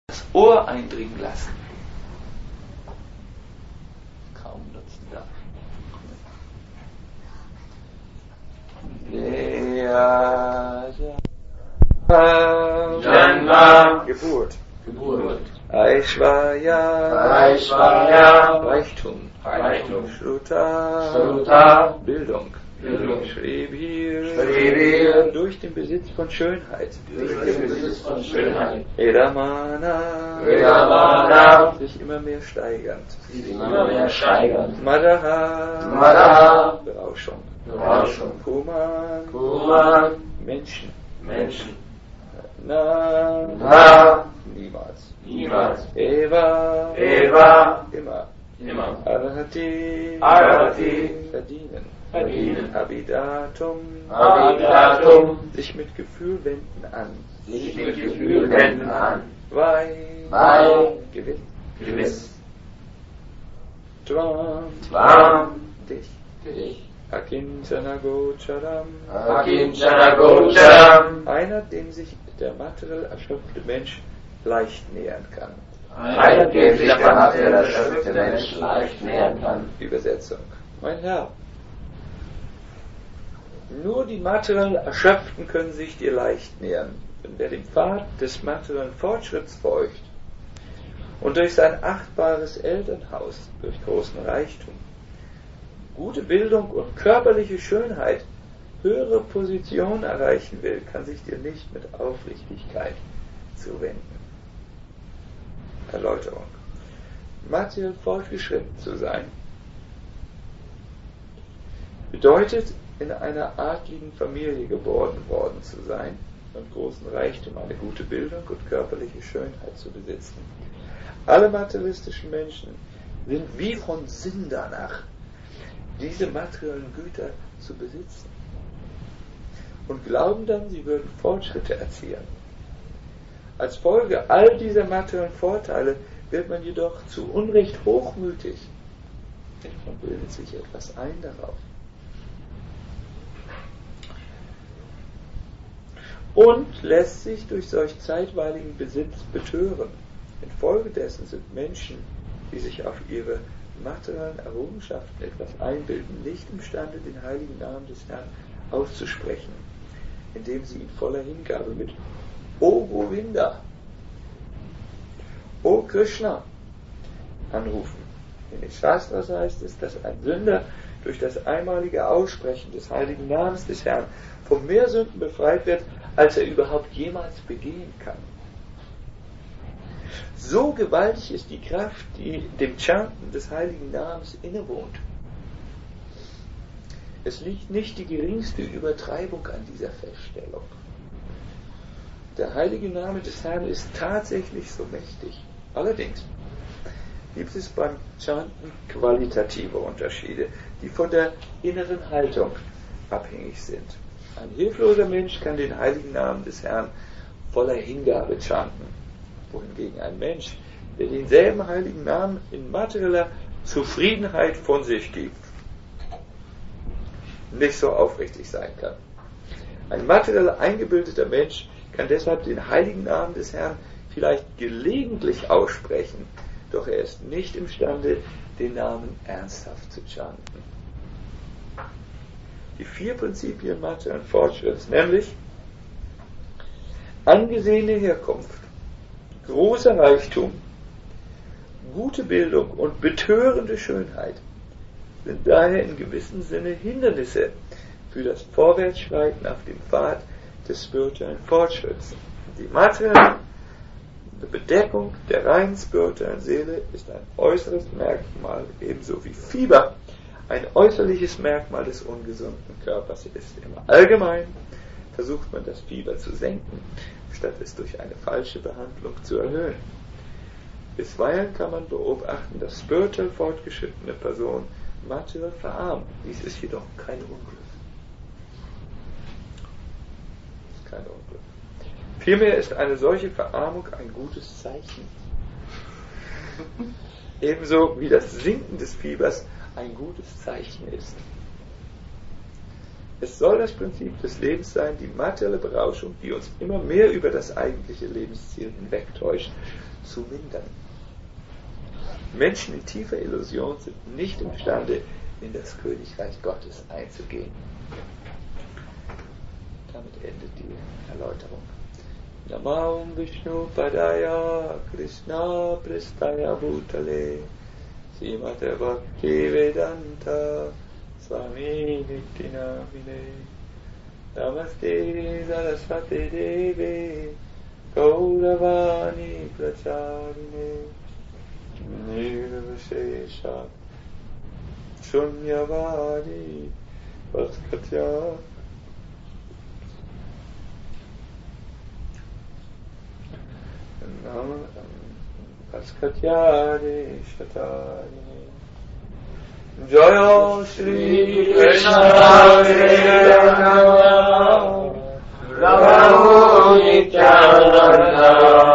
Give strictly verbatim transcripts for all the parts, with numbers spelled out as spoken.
das Ohr eindringen lassen. Kaum Nutzen da. Janma. Geburt. Geburt. Aishvarya. Aishvarya. Reichtum. Reichtum. Shruta. Shruta. Bildung. Bildung. Shrivir. Shrivir. Durch den Besitz von Schönheit. Durch den Besitz von Schönheit. Edamana. Edamana. Sich immer mehr steigernd. Sich immer mehr steigernd. Madaha. Madaha. Berauschung. Berauschung. Kuman. Kuman. Menschen. Menschen. Na. Na. Niemals. Niemals. Eva. Eva. Immer. Immer. Arhati. Arhati. Verdienen. Verdienen. Abidatum. Abidatum. Sich mit Gefühl wenden an. Sich mit Gefühl wenden an. Vai. Vai. Gewiss. Gewiss. Tvam. Tvam. Dich. Dich. Akinchana Gocharam. Akinchana Gocharam. Einer, dem sich der materiell erschöpfte Mensch leicht nähern kann. Einer, dem sich der materiell erschöpfte Mensch leicht nähern kann. Übersetzung. Mein Herr, nur die materiell Erschöpften können sich dir leicht nähern. Und wer dem Pfad des materiellen Fortschritts folgt und durch sein achtbares Elternhaus, durch großen Reichtum, gute Bildung und körperliche Schönheit höhere Position erreichen will, kann sich dir nicht mit Aufrichtigkeit zuwenden. Erläuterung. Materiell fortgeschritten zu sein bedeutet, in einer adligen Familie geboren worden zu sein und großen Reichtum, eine gute Bildung und körperliche Schönheit zu besitzen. Alle materialistischen Menschen sind wie von Sinn danach, diese materiellen Güter zu besitzen und glauben dann, sie würden Fortschritte erzielen. Als Folge all dieser materiellen Vorteile wird man jedoch zu Unrecht hochmütig. Man bildet sich etwas ein darauf. Und lässt sich durch solch zeitweiligen Besitz betören. Infolgedessen sind Menschen, die sich auf ihre materiellen Errungenschaften etwas einbilden, nicht imstande, den heiligen Namen des Herrn auszusprechen, indem sie ihn voller Hingabe mit O Govinda, O Krishna anrufen. In den Shastras heißt es, dass ein Sünder durch das einmalige Aussprechen des heiligen Namens des Herrn von mehr Sünden befreit wird, als er überhaupt jemals begehen kann. So gewaltig ist die Kraft, die dem Chanten des heiligen Namens innewohnt. Es liegt nicht die geringste Übertreibung an dieser Feststellung. Der heilige Name des Herrn ist tatsächlich so mächtig. Allerdings gibt es beim Chanten qualitative Unterschiede, die von der inneren Haltung abhängig sind. Ein hilfloser Mensch kann den heiligen Namen des Herrn voller Hingabe chanten, wohingegen ein Mensch, der denselben heiligen Namen in materieller Zufriedenheit von sich gibt, nicht so aufrichtig sein kann. Ein materiell eingebildeter Mensch kann deshalb den heiligen Namen des Herrn vielleicht gelegentlich aussprechen, doch er ist nicht imstande, den Namen ernsthaft zu chanten. Die vier Prinzipien materiellen Fortschritts, nämlich angesehene Herkunft, großer Reichtum, gute Bildung und betörende Schönheit, sind daher in gewissem Sinne Hindernisse für das Vorwärtsschreiten auf dem Pfad des spirituellen Fortschritts. Die materielle Bedeckung der reinen spirituellen Seele ist ein äußeres Merkmal, ebenso wie Fieber ein äußerliches Merkmal des ungesunden Körpers ist. Im Allgemeinen versucht man, das Fieber zu senken, statt es durch eine falsche Behandlung zu erhöhen. Bisweilen kann man beobachten, dass spirituell fortgeschrittene Personen materiell verarmen. Dies ist jedoch kein Unglück. Das ist kein Unglück. Vielmehr ist eine solche Verarmung ein gutes Zeichen. Ebenso wie das Sinken des Fiebers ein gutes Zeichen ist. Es soll das Prinzip des Lebens sein, die materielle Berauschung, die uns immer mehr über das eigentliche Lebensziel hinwegtäuscht, zu mindern. Menschen in tiefer Illusion sind nicht imstande, in das Königreich Gottes einzugehen. Damit endet die Erläuterung. Namam Vishnu Padaya Krishna Prestaya Bhutale Srimate Bhakti Vedanta Swami Nityanamine Namaste Saraswati Devi Gauravani Pracharine Nirvishesha Shunyavadi Vaskatya Vaskatyani Shatani Jaya Shri Krishna Rama Nityananda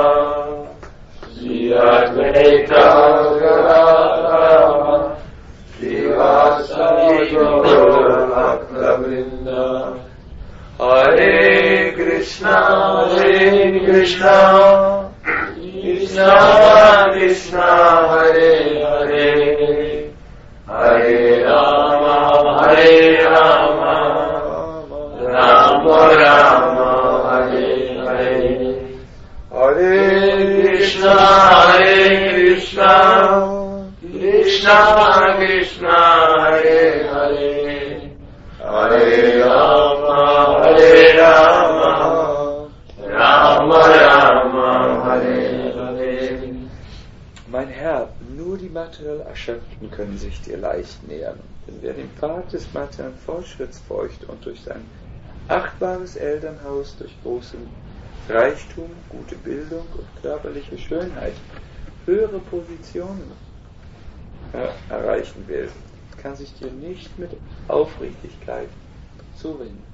Shri Advaita Gadadhara Srivasadi Gaura Bhakta Hare Krishna Hare Krishna Krishna Krishna Hare Hare Hare Rama Hare Rama Rama Rama Hare Hare Hare Krishna Hare Krishna Krishna Krishna Hare Hare Hare Rama Hare Rama Rama Rama Hare Hare. Mein Herr, nur die materiell Erschöpften können sich dir leicht nähern. Denn wer den Pfad des materiellen Fortschritts folgt und durch sein achtbares Elternhaus, durch großen Reichtum, gute Bildung und körperliche Schönheit höhere Positionen äh, erreichen will, kann sich dir nicht mit Aufrichtigkeit zuwenden.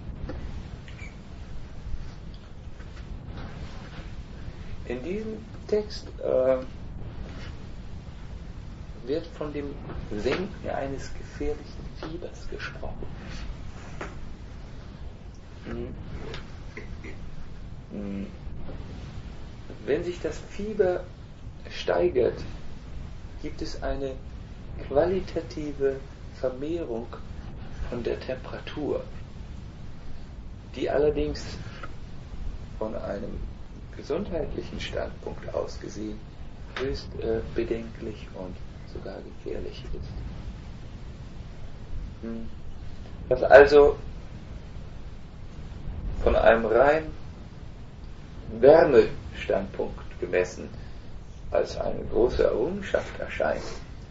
In diesem Text äh, wird von dem Senken eines gefährlichen Fiebers gesprochen. Hm. Hm. Wenn sich das Fieber steigert, gibt es eine qualitative Vermehrung von der Temperatur, die allerdings von einem gesundheitlichen Standpunkt aus gesehen höchst äh, bedenklich und sogar gefährlich ist. Hm. Was also von einem rein Wärmestandpunkt gemessen als eine große Errungenschaft erscheint,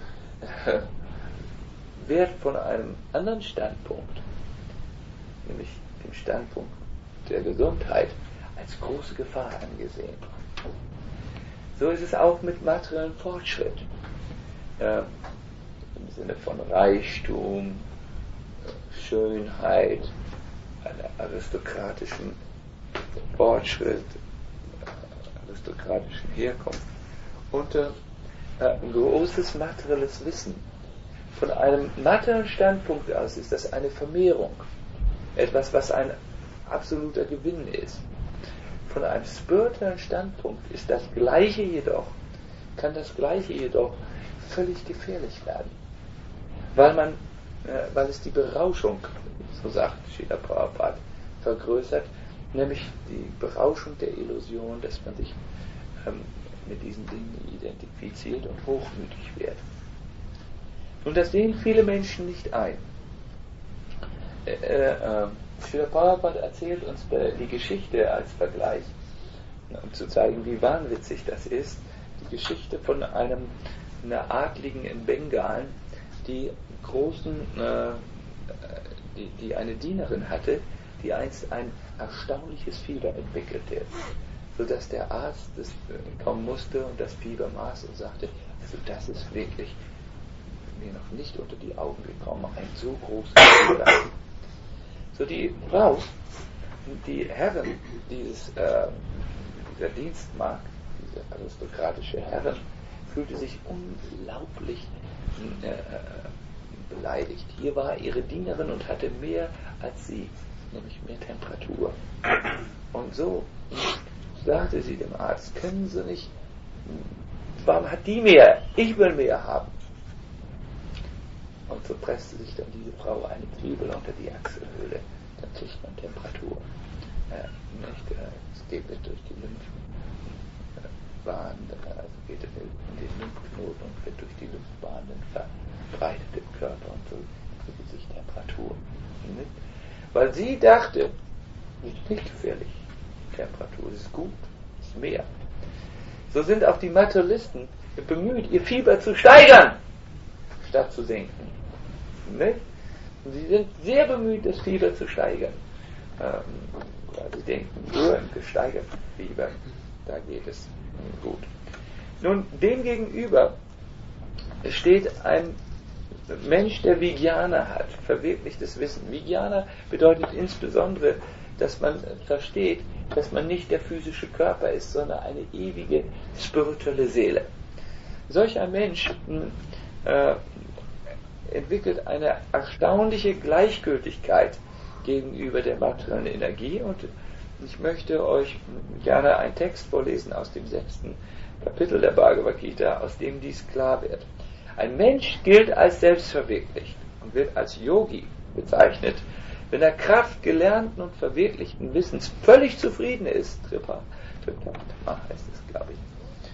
wird von einem anderen Standpunkt, nämlich dem Standpunkt der Gesundheit, als große Gefahr angesehen. So ist es auch mit materiellem Fortschritt. Äh, Im Sinne von Reichtum, Schönheit, einer aristokratischen Fortschritt, aristokratischen Herkunft und äh, ein großes materielles Wissen. Von einem materiellen Standpunkt aus ist das eine Vermehrung, etwas, was ein absoluter Gewinn ist. Von einem spirituellen Standpunkt ist das Gleiche jedoch, kann das Gleiche jedoch völlig gefährlich werden, weil man, äh, weil es die Berauschung, so sagt Srila Prabhupada, vergrößert, nämlich die Berauschung der Illusion, dass man sich ähm, mit diesen Dingen identifiziert und hochmütig wird. Und das sehen viele Menschen nicht ein. Äh, äh, Srila Prabhupada erzählt uns die Geschichte als Vergleich, um zu zeigen, wie wahnwitzig das ist, die Geschichte von einem einer Adligen in Bengalen, die großen, äh, die, die eine Dienerin hatte, die einst ein erstaunliches Fieber entwickelte, sodass der Arzt das kommen musste und das Fieber maß und sagte, also das ist wirklich mir noch nicht unter die Augen gekommen, ein so großes Fieber. So die Frau, die Herrin dieses, äh, dieser Dienstmagd, diese aristokratische Herrin, fühlte sich unglaublich äh, beleidigt. Hier war ihre Dienerin und hatte mehr als sie, nämlich mehr Temperatur. Und so sagte sie dem Arzt, können Sie nicht warum hat die mehr? Ich will mehr haben. Und so presste sich dann diese Frau eine Zwiebel unter die Achselhöhle. Dann kriegt man Temperatur. Äh, nicht, äh, es geht nicht durch die Lymphbahn, also geht es in den Lymphknoten und wird durch die Lymphbahn dann verbreitet im Körper und so kriegt sich Temperatur. Nicht? Weil sie dachte, es ist nicht gefährlich, Temperatur, es ist gut, es ist mehr. So sind auch die Materialisten bemüht, ihr Fieber zu steigern, statt zu senken. Nicht? Und sie sind sehr bemüht, das Fieber zu steigern. Ähm, weil sie denken, nur im gesteigerten Fieber, da geht es gut. Nun, demgegenüber steht ein Mensch, der Vijnana hat, verwirklichtes Wissen. Vijnana bedeutet insbesondere, dass man versteht, dass man nicht der physische Körper ist, sondern eine ewige spirituelle Seele. Solch ein Mensch äh, entwickelt eine erstaunliche Gleichgültigkeit gegenüber der materiellen Energie, und ich möchte euch gerne einen Text vorlesen aus dem sechsten Kapitel der Bhagavad Gita, aus dem dies klar wird. Ein Mensch gilt als selbstverwirklicht und wird als Yogi bezeichnet, wenn er Kraft gelernten und verwirklichten Wissens völlig zufrieden ist. Tripa, Tripa, heißt es, glaube ich.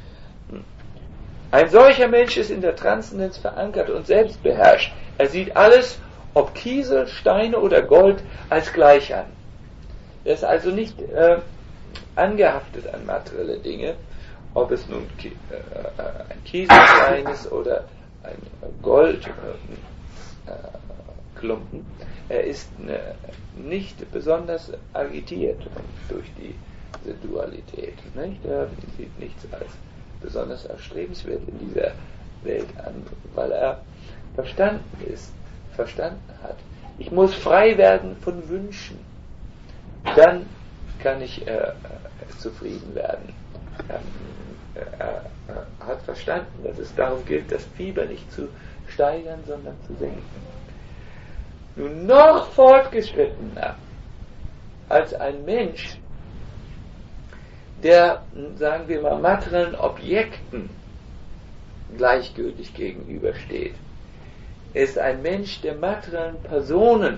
Ein solcher Mensch ist in der Transzendenz verankert und selbst beherrscht. Er sieht alles, ob Kiesel, Steine oder Gold, als gleich an. Er ist also nicht äh, angehaftet an materielle Dinge, ob es nun Ki- äh, ein Kieselstein ist oder ein Goldklumpen. Äh, er ist äh, nicht besonders agitiert durch diese Dualität. Nicht? Er sieht nichts als besonders erstrebenswert in dieser Welt an, weil er verstanden ist, verstanden hat. Ich muss frei werden von Wünschen. Dann kann ich äh, zufrieden werden. Er, er, er hat verstanden, dass es darum gilt, das Fieber nicht zu steigern, sondern zu senken. Nun noch fortgeschrittener als ein Mensch, der, sagen wir mal, materiellen Objekten gleichgültig gegenübersteht, ist ein Mensch, der materiellen Personen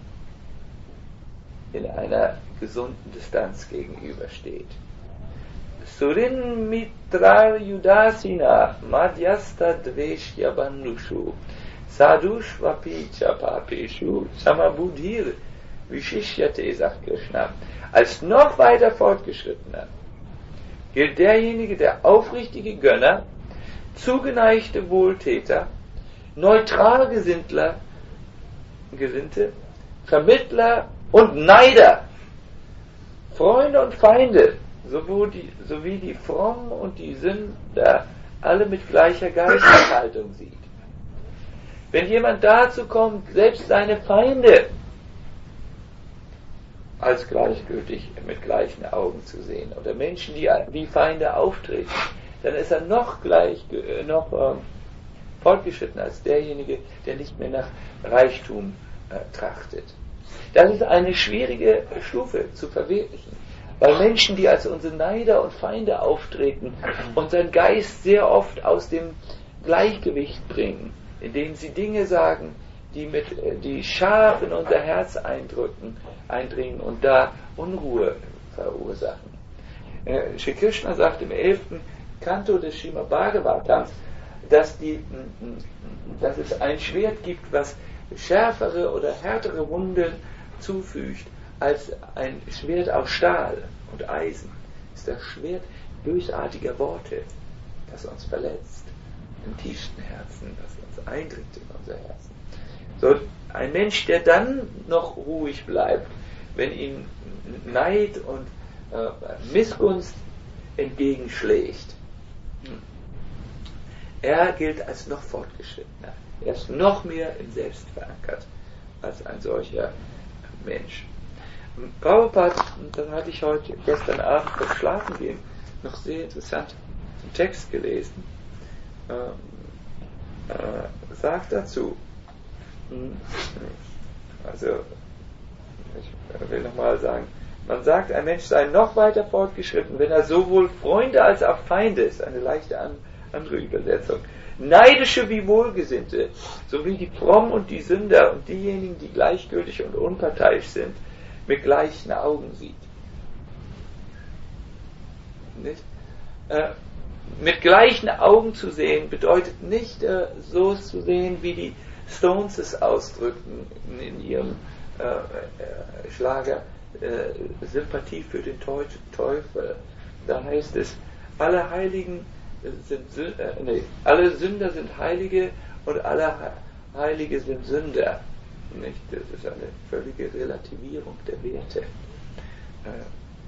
in einer gesunden Distanz gegenübersteht. Surin Mitra Yudasina Madhyasta Dveshya Bandhushu Sadhushvapicha Papeshu Samabudhir Vishishyate, sagt Krishna. Als noch weiter fortgeschrittener gilt derjenige, der aufrichtige Gönner, zugeneigte Wohltäter, neutral Gesinnte, Vermittler und Neider, Freunde und Feinde, sowohl die, sowie die Frommen und die Sünder, alle mit gleicher Geisteshaltung sieht. Wenn jemand dazu kommt, selbst seine Feinde als gleichgültig mit gleichen Augen zu sehen, oder Menschen, die wie Feinde auftreten, dann ist er noch gleich, noch äh, fortgeschritten als derjenige, der nicht mehr nach Reichtum äh, trachtet. Das ist eine schwierige Stufe zu verwirklichen, weil Menschen, die als unsere Neider und Feinde auftreten, unseren Geist sehr oft aus dem Gleichgewicht bringen, indem sie Dinge sagen, die, mit, die scharf in unser Herz eindrücken, eindringen und da Unruhe verursachen. Äh, Shri Krishna sagt im elften Kanto des Srimad Bhagavatam, dass, die, dass es ein Schwert gibt, was schärfere oder härtere Wunden zufügt als ein Schwert aus Stahl und Eisen. Das ist das Schwert bösartiger Worte, das uns verletzt im tiefsten Herzen, das uns eindringt in unser Herzen. So, ein Mensch, der dann noch ruhig bleibt, wenn ihm Neid und äh, Missgunst entgegenschlägt, er gilt als noch fortgeschrittener. Er ist noch mehr im Selbst verankert als ein solcher Mensch. Prabhupada, dann hatte ich heute, gestern Abend beim Schlafengehen, noch sehr interessant einen Text gelesen, äh, äh, sagt dazu, also ich will nochmal sagen, Man sagt, ein Mensch sei noch weiter fortgeschritten, wenn er sowohl Freunde als auch Feinde ist, eine leichte an, andere Übersetzung, neidische wie Wohlgesinnte, sowie die Frommen und die Sünder und diejenigen, die gleichgültig und unparteiisch sind, mit gleichen Augen sieht. Nicht? Äh, mit gleichen Augen zu sehen bedeutet nicht äh, so zu sehen, wie die Stones es ausdrückten in, in ihrem äh, äh, Schlager äh, Sympathie für den Teufel. Da heißt es, alle Heiligen sind äh, nee, alle Sünder sind Heilige und alle Heilige sind Sünder. Nicht? Das ist eine völlige Relativierung der Werte. Äh,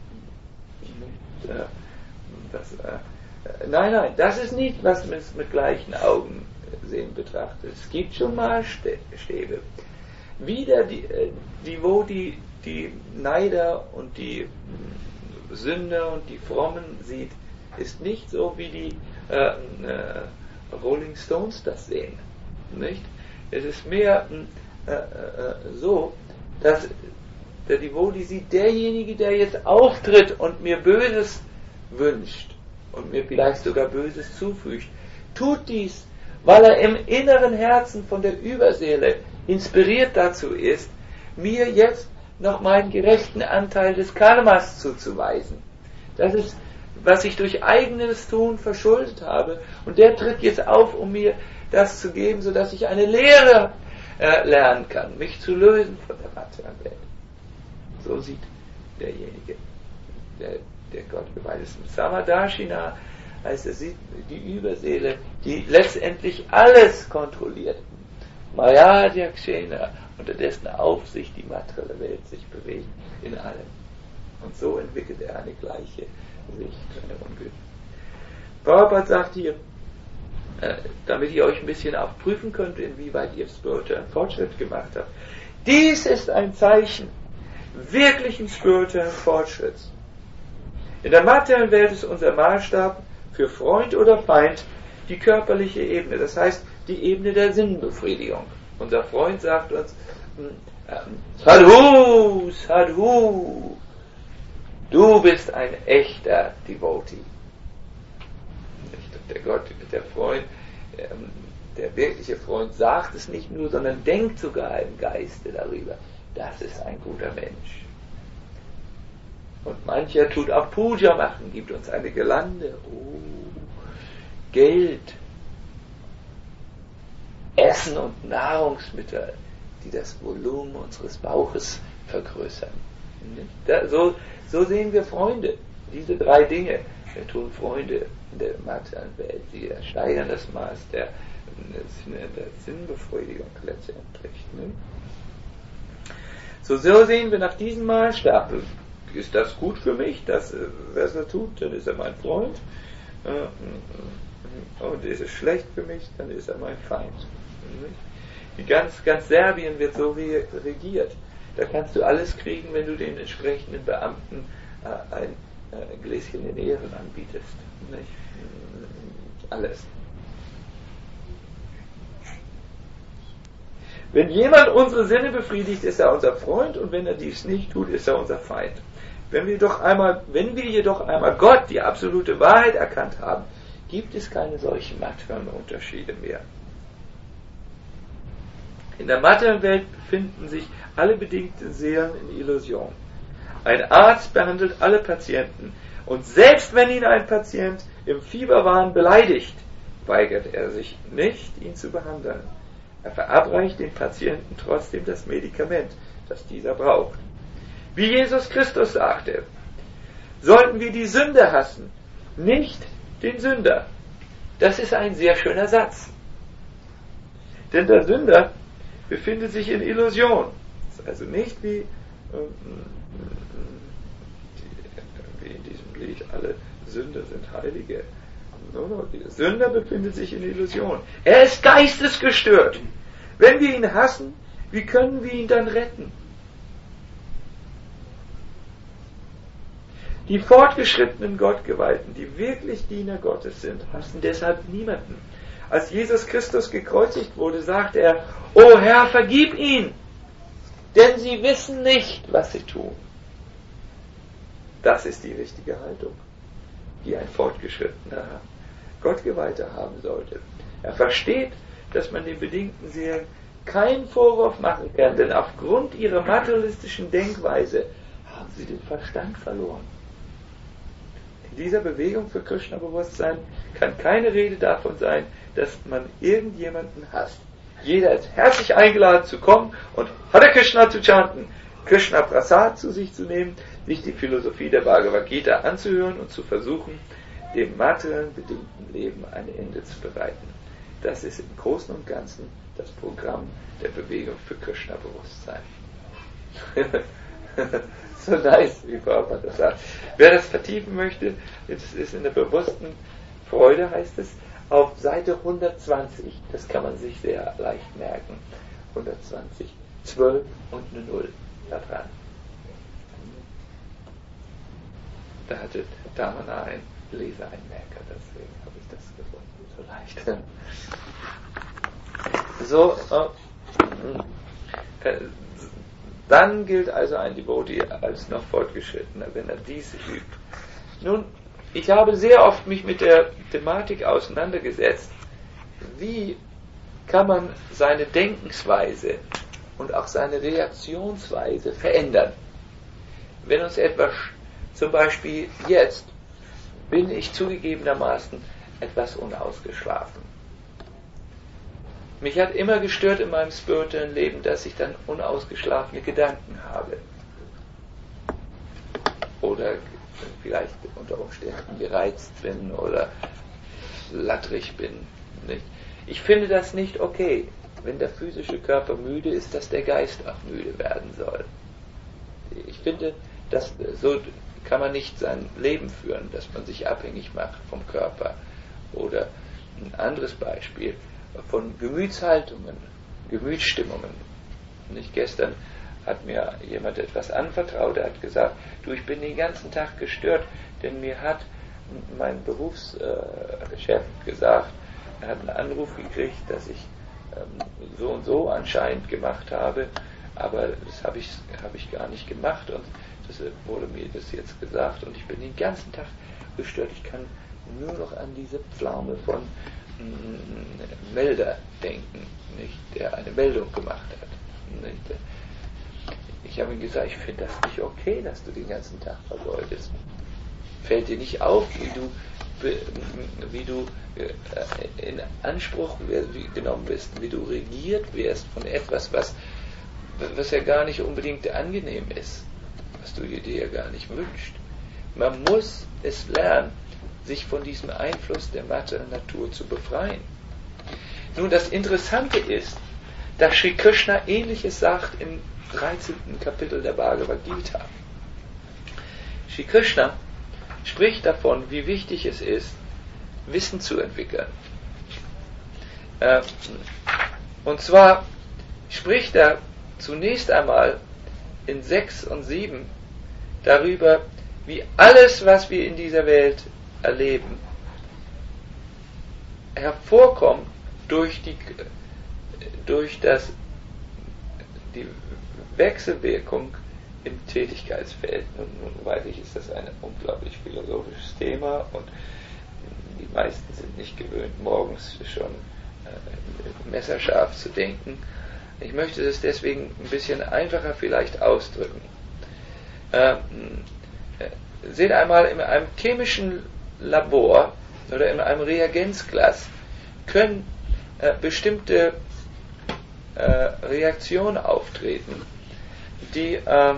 nicht, äh, das, äh, nein, nein, das ist nicht, was man mit gleichen Augen sehen betrachtet. Es gibt schon Maßstäbe. Wieder die, die wo die, die Neider und die Sünder und die Frommen sieht, ist nicht so, wie die äh, äh, Rolling Stones das sehen. Nicht? Es ist mehr äh, äh, so, dass der Devoti sieht, derjenige, der jetzt auftritt und mir Böses wünscht und mir vielleicht sogar Böses zufügt, tut dies, weil er im inneren Herzen von der Überseele inspiriert dazu ist, mir jetzt noch meinen gerechten Anteil des Karmas zuzuweisen. Das ist, was ich durch eigenes Tun verschuldet habe, und der tritt jetzt auf, um mir das zu geben, sodass ich eine Lehre äh, lernen kann, mich zu lösen von der materiellen Welt. So sieht derjenige, der, der Gott geweiht ist. Samadashina heißt, er sieht die Überseele, die letztendlich alles kontrolliert. Maya Yakshena, unter dessen Aufsicht die materielle Welt sich bewegt, in allem. Und so entwickelt er eine gleiche Sicht, eine Ungüte. Prabhupada sagt hier, äh, damit ihr euch ein bisschen auch prüfen könnt, inwieweit ihr spirituellen Fortschritt gemacht habt. Dies ist ein Zeichen wirklichen spirituellen Fortschritts. In der materiellen Welt ist unser Maßstab für Freund oder Feind die körperliche Ebene, das heißt die Ebene der Sinnbefriedigung. Unser Freund sagt uns, Sadhu, Sadhu, du bist ein echter Devotee. Der Gott, der Freund, der wirkliche Freund sagt es nicht nur, sondern denkt sogar im Geiste darüber. Das ist ein guter Mensch. Und mancher tut auch Puja machen, gibt uns eine Girlande, oh, Geld, Essen und Nahrungsmittel, die das Volumen unseres Bauches vergrößern. Da, so, so sehen wir Freunde, diese drei Dinge. Wir tun Freunde in der materiellen Welt, die steigern das Maß der, der Sinnbefriedigung letztendlich. Ne? So, so sehen wir nach diesem Maßstab. Ist das gut für mich, dass wer es tut, dann ist er mein Freund. Und ist es schlecht für mich, dann ist er mein Feind. Die ganz, ganz Serbien wird so regiert. Da kannst du alles kriegen, wenn du den entsprechenden Beamten ein Gläschen in Ehren anbietest. Alles. Wenn jemand unsere Sinne befriedigt, ist er unser Freund, und wenn er dies nicht tut, ist er unser Feind. Wenn wir doch einmal, wenn wir jedoch einmal Gott, die absolute Wahrheit, erkannt haben, gibt es keine solchen materiellen Unterschiede mehr. In der materiellen Welt befinden sich alle bedingten Seelen in Illusion. Ein Arzt behandelt alle Patienten, und selbst wenn ihn ein Patient im Fieberwahn beleidigt, weigert er sich nicht, ihn zu behandeln. Er verabreicht dem Patienten trotzdem das Medikament, das dieser braucht. Wie Jesus Christus sagte, sollten wir die Sünde hassen, nicht den Sünder. Das ist ein sehr schöner Satz. Denn der Sünder befindet sich in Illusion. Das ist also nicht wie, wie in diesem Lied, alle Sünder sind Heilige. No, no, der Sünder befindet sich in Illusion. Er ist geistesgestört. Wenn wir ihn hassen, wie können wir ihn dann retten? Die fortgeschrittenen Gottgeweihten, die wirklich Diener Gottes sind, hassen deshalb niemanden. Als Jesus Christus gekreuzigt wurde, sagte er, O Herr, vergib ihn, denn sie wissen nicht, was sie tun. Das ist die richtige Haltung, die ein fortgeschrittener Gottgeweihter haben sollte. Er versteht, dass man den bedingten Seelen keinen Vorwurf machen kann, denn aufgrund ihrer materialistischen Denkweise haben sie den Verstand verloren. In dieser Bewegung für Krishna-Bewusstsein kann keine Rede davon sein, dass man irgendjemanden hasst. Jeder ist herzlich eingeladen zu kommen und Hare Krishna zu chanten, Krishna Prasad zu sich zu nehmen, sich die Philosophie der Bhagavad Gita anzuhören und zu versuchen, dem materiellen bedingten Leben ein Ende zu bereiten. Das ist im Großen und Ganzen das Programm der Bewegung für Krishna-Bewusstsein. So nice, wie Prabhupada das sagt. Wer das vertiefen möchte, das ist in der bewussten Freude, heißt es, auf Seite hundertzwanzig. Das kann man sich sehr leicht merken. hundertzwanzig, zwölf und eine Null da dran. Da hatte Damana ein Leseeinmerker, deswegen habe ich das gefunden, so leicht. So, äh, dann gilt also ein Devotee als noch fortgeschrittener, wenn er dies übt. Nun, ich habe sehr oft mich mit der Thematik auseinandergesetzt, wie kann man seine Denkensweise und auch seine Reaktionsweise verändern. Wenn uns etwas, zum Beispiel jetzt, bin ich zugegebenermaßen etwas unausgeschlafen. Mich hat immer gestört in meinem spirituellen Leben, dass ich dann unausgeschlafene Gedanken habe. Oder vielleicht unter Umständen gereizt bin oder lattrig bin. Nicht? Ich finde das nicht okay, wenn der physische Körper müde ist, dass der Geist auch müde werden soll. Ich finde, dass so kann man nicht sein Leben führen, dass man sich abhängig macht vom Körper. Oder ein anderes Beispiel von Gemütshaltungen, Gemütsstimmungen. Nicht gestern hat mir jemand etwas anvertraut, er hat gesagt, du, ich bin den ganzen Tag gestört, denn mir hat mein Berufschef gesagt, er hat einen Anruf gekriegt, dass ich ähm, so und so anscheinend gemacht habe, aber das habe ich, hab ich gar nicht gemacht und das wurde mir das jetzt gesagt und ich bin den ganzen Tag gestört, ich kann nur noch an diese Pflaume von mm, Melder denken, nicht, der eine Meldung gemacht hat. Nicht. Ich habe ihm gesagt, ich finde das nicht okay, dass du den ganzen Tag vergeudest. Fällt dir nicht auf, wie du, wie du in Anspruch genommen bist, wie du regiert wirst von etwas, was, was ja gar nicht unbedingt angenehm ist, was du dir ja gar nicht wünschst. Man muss es lernen, sich von diesem Einfluss der materiellen Natur zu befreien. Nun, das Interessante ist, dass Sri Krishna Ähnliches sagt im dreizehnten Kapitel der Bhagavad Gita. Sri Krishna spricht davon, wie wichtig es ist, Wissen zu entwickeln. Und zwar spricht er zunächst einmal in sechs und sieben darüber, wie alles, was wir in dieser Welt erleben, hervorkommt durch die durch das die Wechselwirkung im Tätigkeitsfeld. Nun, nun weiß ich, ist das ein unglaublich philosophisches Thema und die meisten sind nicht gewöhnt, morgens schon äh, messerscharf zu denken. Ich möchte das deswegen ein bisschen einfacher vielleicht ausdrücken. Ähm, äh, seht einmal, in einem chemischen Labor oder in einem Reagenzglas können äh, bestimmte äh, Reaktionen auftreten, die äh,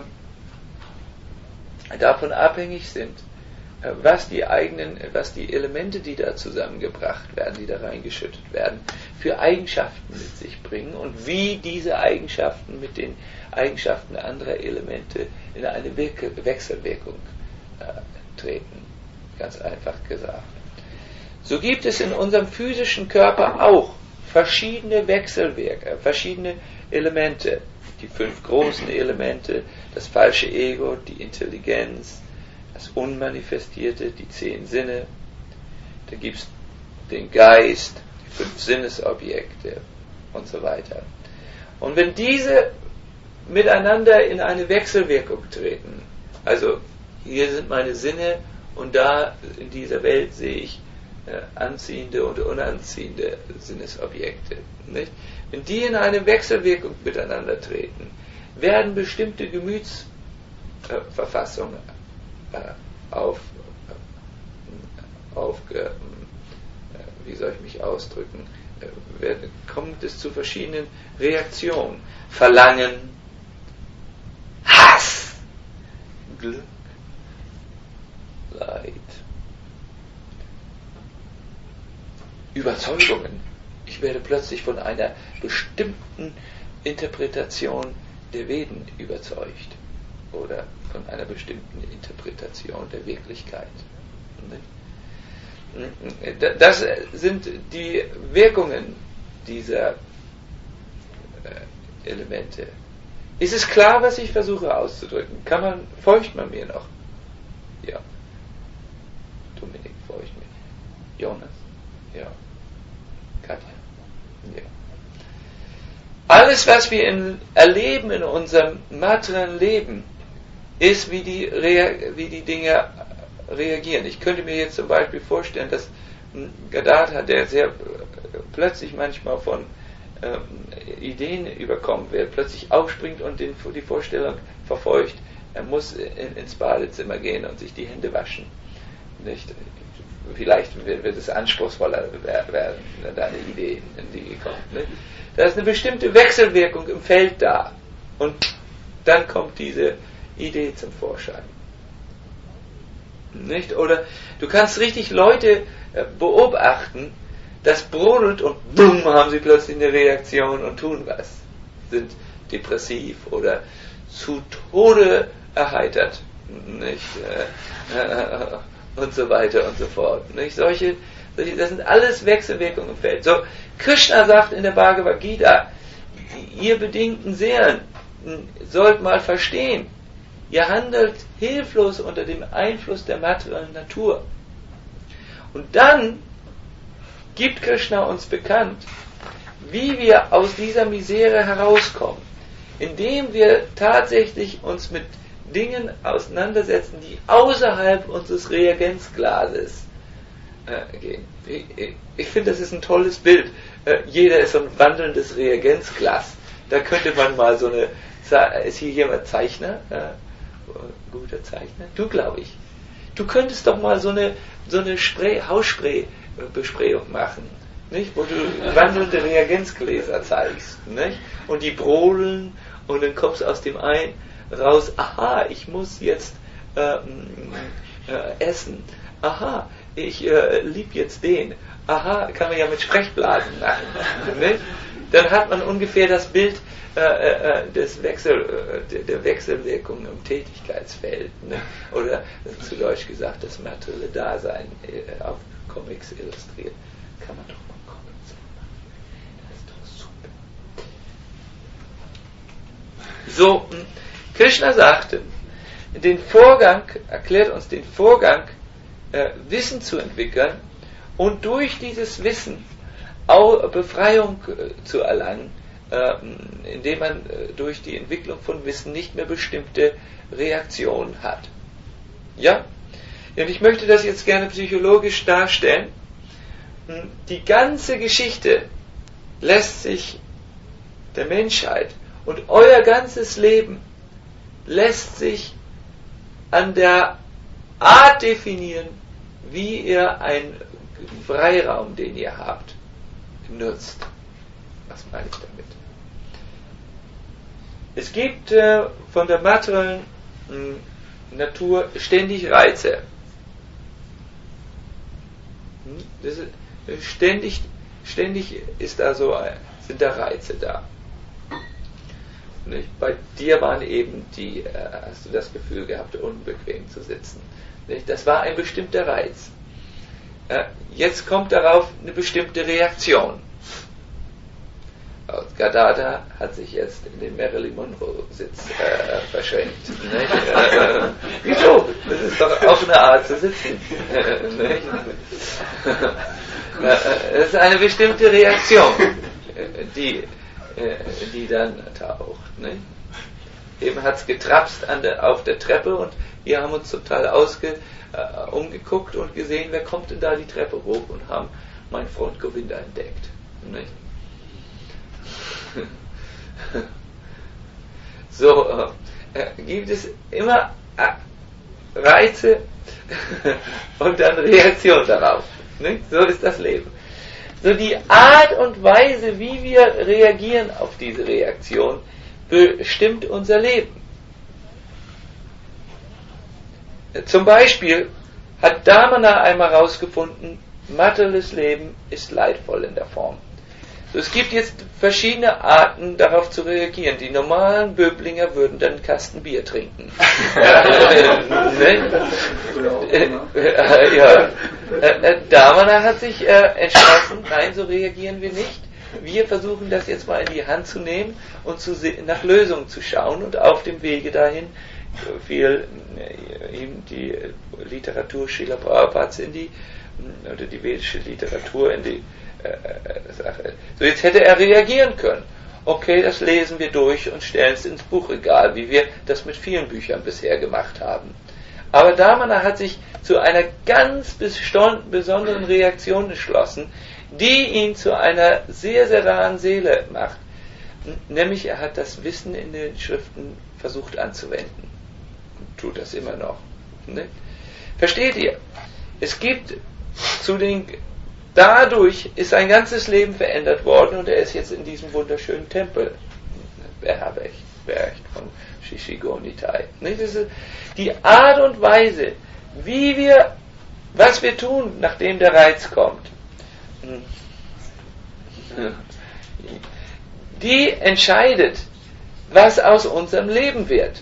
davon abhängig sind, äh, was die eigenen, was die Elemente, die da zusammengebracht werden, die da reingeschüttet werden, für Eigenschaften mit sich bringen und wie diese Eigenschaften mit den Eigenschaften anderer Elemente in eine Wirke, Wechselwirkung äh, treten. Ganz einfach gesagt. So gibt es in unserem physischen Körper auch verschiedene Wechselwirker, verschiedene Elemente. Die fünf großen Elemente, das falsche Ego, die Intelligenz, das Unmanifestierte, die zehn Sinne. Da gibt es den Geist, die fünf Sinnesobjekte und so weiter. Und wenn diese miteinander in eine Wechselwirkung treten, also hier sind meine Sinne und da in dieser Welt sehe ich äh, anziehende und unanziehende Sinnesobjekte. Nicht? Wenn die in eine Wechselwirkung miteinander treten, werden bestimmte Gemütsverfassungen äh, auf, auf äh, wie soll ich mich ausdrücken, äh, wird, kommt es zu verschiedenen Reaktionen. Verlangen, Hass, Glück, Leid, Überzeugungen. Ich werde plötzlich von einer bestimmten Interpretation der Veden überzeugt oder von einer bestimmten Interpretation der Wirklichkeit. Das sind die Wirkungen dieser Elemente. Ist es klar, was ich versuche auszudrücken? Kann man, folgt man mir noch? Ja. Dominik, folgt mir. Jonas? Ja. Katja? Ja. Alles, was wir in, erleben in unserem materiellen Leben, ist, wie die, Rea- wie die Dinge reagieren. Ich könnte mir jetzt zum Beispiel vorstellen, dass Gadadha, der sehr plötzlich manchmal von ähm, Ideen überkommen wird, plötzlich aufspringt und den, die Vorstellung verfolgt, er muss in, ins Badezimmer gehen und sich die Hände waschen. Nicht? Vielleicht wird es anspruchsvoller werden, deine Ideen, in die kommen. Nicht? Da ist eine bestimmte Wechselwirkung im Feld da. Und dann kommt diese Idee zum Vorschein. Nicht? Oder du kannst richtig Leute äh, beobachten, das brodelt und bumm, haben sie plötzlich eine Reaktion und tun was. Sind depressiv oder zu Tode erheitert. Nicht? Äh, äh, und so weiter und so fort. Nicht? Solche, solche, das sind alles Wechselwirkungen im Feld. So, Krishna sagt in der Bhagavad Gita, ihr bedingten Seelen sollt mal verstehen, ihr handelt hilflos unter dem Einfluss der materiellen Natur. Und dann gibt Krishna uns bekannt, wie wir aus dieser Misere herauskommen, indem wir tatsächlich uns mit Dingen auseinandersetzen, die außerhalb unseres Reagenzglases äh, gehen. Ich, ich finde, das ist ein tolles Bild. Äh, jeder ist so ein wandelndes Reagenzglas. Da könnte man mal so eine, ist hier jemand Zeichner? Äh, guter Zeichner? Du, glaube ich. Du könntest doch mal so eine, so eine Spray, Hausspray-Besprayung machen, nicht? Wo du wandelnde Reagenzgläser zeigst, nicht? Und die brodeln und dann kommst du aus dem einen raus, aha, ich muss jetzt äh, äh, essen, aha, ich äh, lieb jetzt den, aha, kann man ja mit Sprechblasen machen, nicht? Dann hat man ungefähr das Bild äh, äh, des Wechsel, äh, der Wechselwirkung im Tätigkeitsfeld, ne? Oder zu Deutsch gesagt, das materielle Dasein äh, auf Comics illustriert. Kann man doch mal Comics machen. Das ist doch super. So, Krishna sagte, den Vorgang, erklärt uns den Vorgang, äh, Wissen zu entwickeln und durch dieses Wissen auch Befreiung äh, zu erlangen, äh, indem man äh, durch die Entwicklung von Wissen nicht mehr bestimmte Reaktionen hat. Ja? Und ich möchte das jetzt gerne psychologisch darstellen. Die ganze Geschichte lässt sich der Menschheit und euer ganzes Leben lässt sich an der Art definieren, wie ihr einen Freiraum, den ihr habt, nutzt. Was meine ich damit? Es gibt äh, von der materiellen mh, Natur ständig Reize. Hm? Das ist, ständig, ständig ist da so, sind da Reize da. Nicht? Bei dir waren eben die, äh, hast du das Gefühl gehabt, unbequem zu sitzen. Nicht? Das war ein bestimmter Reiz. Äh, jetzt kommt darauf eine bestimmte Reaktion. Gadadha hat sich jetzt in den Marilyn Monroe-Sitz äh, verschränkt. Nicht? Äh, wieso? Das ist doch auch eine Art zu sitzen. Nicht? Das ist eine bestimmte Reaktion, die, die dann taucht. Nicht? Eben hat es getrapst an der, auf der Treppe und Wir haben uns total ausge, äh, umgeguckt und gesehen, wer kommt denn da die Treppe hoch, und haben meinen Freund Govinda entdeckt. Nicht? So äh, gibt es immer äh, Reize und dann Reaktion darauf. Nicht? So ist das Leben. So die Art und Weise, wie wir reagieren auf diese Reaktion, bestimmt unser Leben. Zum Beispiel hat Damana einmal herausgefunden, materielles Leben ist leidvoll in der Form. So, es gibt jetzt verschiedene Arten, darauf zu reagieren. Die normalen Böblinger würden dann einen Kasten Bier trinken. Ne? Ja. Damana hat sich äh, entschlossen, nein, so reagieren wir nicht. Wir versuchen das jetzt mal in die Hand zu nehmen und zu se- nach Lösungen zu schauen, und auf dem Wege dahin fiel äh, ihm die Literatur Srila Prabhupads in die, oder die vedische Literatur in die äh, Sache. So, jetzt hätte er reagieren können. Okay, das lesen wir durch und stellen es ins Buchregal, wie wir das mit vielen Büchern bisher gemacht haben. Aber Damana hat sich zu einer ganz besonderen Reaktion entschlossen, die ihn zu einer sehr, sehr raren Seele macht. Nämlich, er hat das Wissen in den Schriften versucht anzuwenden. Und tut das immer noch. Ne? Versteht ihr? Es gibt zu den, dadurch ist sein ganzes Leben verändert worden, und er ist jetzt in diesem wunderschönen Tempel beherbergt von Shishigonitai. Ne? Das ist die Art und Weise, wie wir, was wir tun, nachdem der Reiz kommt, die entscheidet, was aus unserem Leben wird.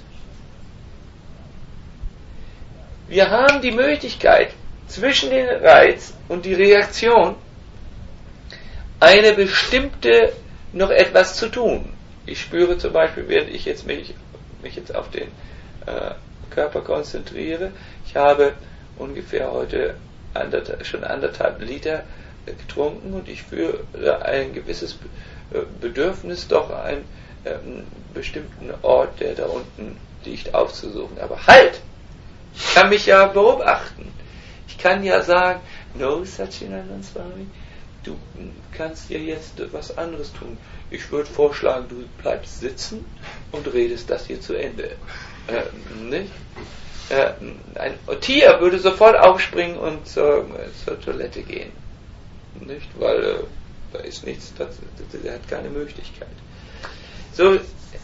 Wir haben die Möglichkeit, zwischen den Reiz und die Reaktion eine bestimmte, noch etwas zu tun. Ich spüre zum Beispiel, während ich jetzt mich, mich jetzt auf den äh, Körper konzentriere, ich habe ungefähr heute anderthalb, schon anderthalb Liter getrunken, und ich fühle ein gewisses Bedürfnis, doch einen ähm, bestimmten Ort, der da unten liegt, aufzusuchen. Aber halt! Ich kann mich ja beobachten. Ich kann ja sagen, no, Satchidananda Swami, du kannst ja jetzt was anderes tun. Ich würde vorschlagen, du bleibst sitzen und redest das hier zu Ende. Äh, nicht? Äh, ein Tier würde sofort aufspringen und zur, zur Toilette gehen. Nicht? Weil äh, da ist nichts, das, der hat keine Möglichkeit. So,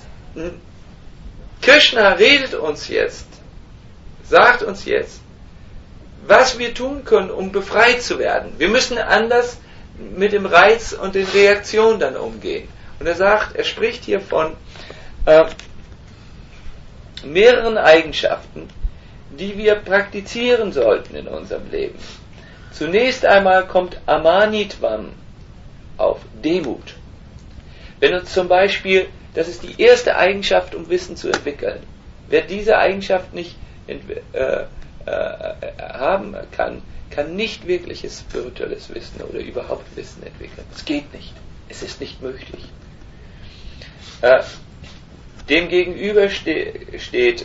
Krishna redet uns jetzt, sagt uns jetzt, was wir tun können, um befreit zu werden. Wir müssen anders mit dem Reiz und den Reaktionen dann umgehen. Und er sagt, er spricht hier von äh, mehreren Eigenschaften, die wir praktizieren sollten in unserem Leben. Zunächst einmal kommt Amanitvam auf, Demut. Wenn uns zum Beispiel, das ist die erste Eigenschaft, um Wissen zu entwickeln. Wer diese Eigenschaft nicht entwi- äh, äh, haben kann, kann nicht wirkliches spirituelles Wissen oder überhaupt Wissen entwickeln. Es geht nicht. Es ist nicht möglich. Äh, dem gegenüber ste- steht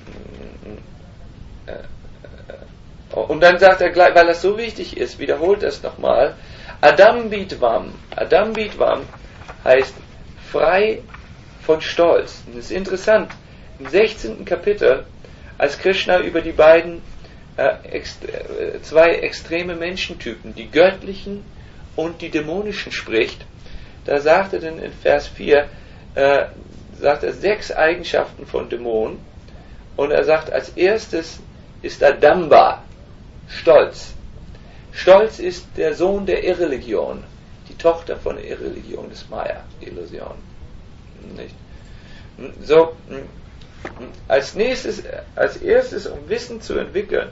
äh, äh, und dann sagt er gleich, weil das so wichtig ist, wiederholt das nochmal, Adambitvam. Adambitvam heißt frei von Stolz. Und das ist interessant. Im sechzehnten Kapitel, als Krishna über die beiden äh, ext- äh, zwei extreme Menschentypen, die göttlichen und die dämonischen, spricht, da sagt er dann in Vers vier, äh, sagt er sechs Eigenschaften von Dämonen, und er sagt, als erstes ist Adamba, Stolz. Stolz ist der Sohn der Irreligion, die Tochter von der Irreligion des Maya, Illusion. Nicht? So, als nächstes, als erstes, um Wissen zu entwickeln,